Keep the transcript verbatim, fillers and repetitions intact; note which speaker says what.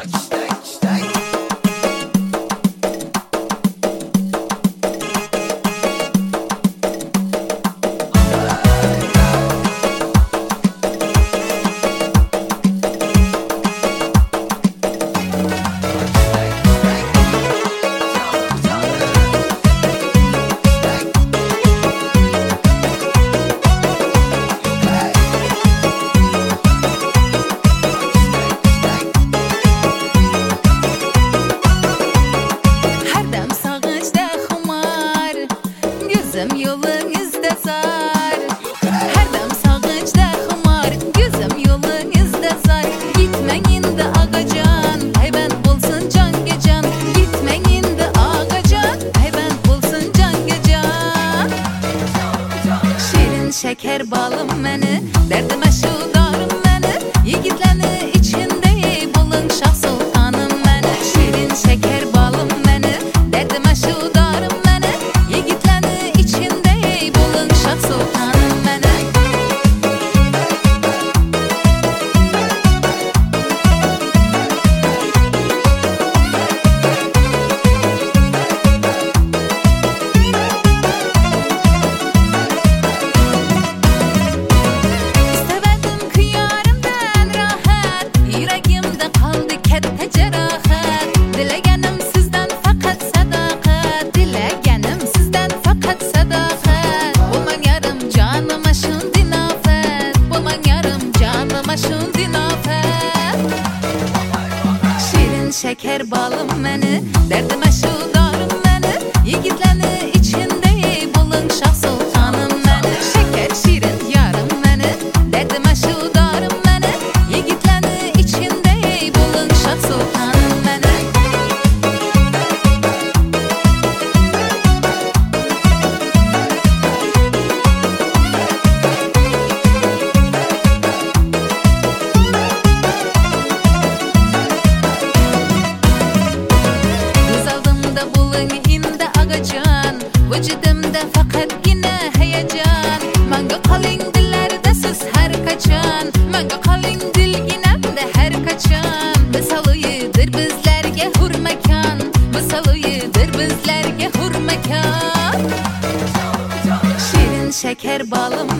Speaker 1: Gözüm yolunuzda zar, her dem sağınçda xumar. Gözüm yolunuzda zar. Gitmeyin de ağacan, payvand bulsun can gecan. Gitmeyin de ağacan, payvand bulsun can gecan. Şirin şeker balım meni, derdime şu darım meni. Yigitlerini içinde bulun Şah Sultanım meni. Şirin şeker balım meni, derdime şu darım meni. Yigitlerini içinde bulun Şah Sultanım meni. İstemedim kıyarımdan rahat, yüreğimde kaldı kette cerahat. Dilegenim sizden fakat sadakat, dilegenim sizden fakat sadakat. Bulman yarım canıma şundi nafet, bulman yarım canıma şundi nafet. Şirin şeker balım meni, derdime şu darım meni. Yigitlerini içinde bulun Şah Sultanım meni. Şeker şirin yarım meni, derdime şu darım meni. Yigitlerini içinde bulun Şah Sultanım meni. Göz aldımda bulun indi ağacan, vücudumda fakat yine heyecan. Manga kalın dillerde siz her kaçan, manga kalın dilginemde her kaçan. Misalıyıdır bizlerge hur mekan, misalıyıdır bizlerge hur mekan. Şirin şeker balım